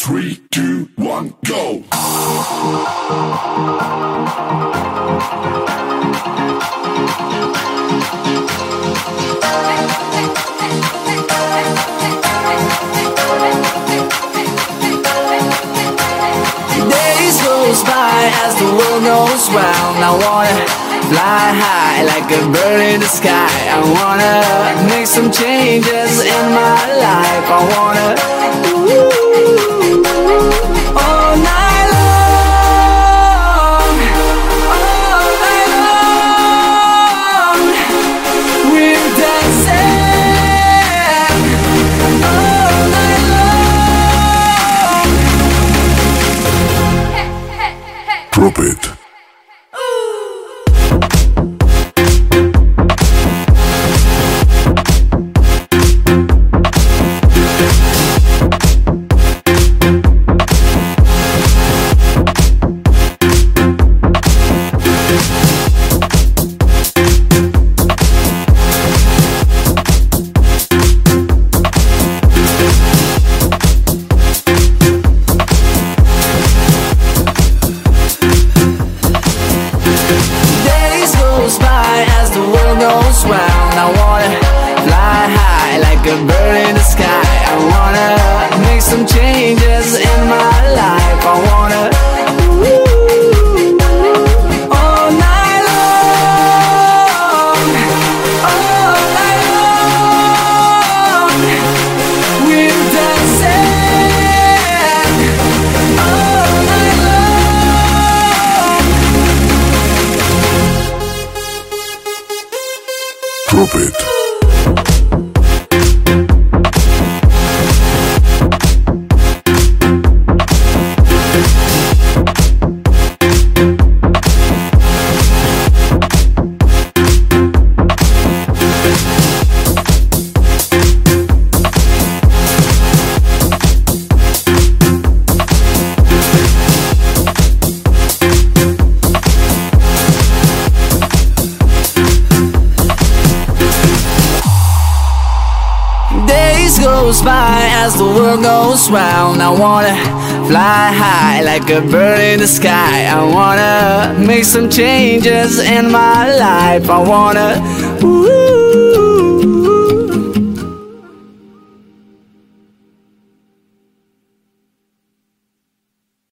3, 2, 1, go! Days goes by as the world goes round. I wanna fly high like a bird in the sky. I wanna make some changes in my life. I wanna all night long, all night long. We're dancing all night long. Drop it. I wanna fly high like a bird in the sky. I wanna make some changes in my life. I wanna all night long, all night long. We're dancing all night long. Drop it. Goes by as the world goes round. I wanna fly high like a bird in the sky. I wanna make some changes in my life. I wanna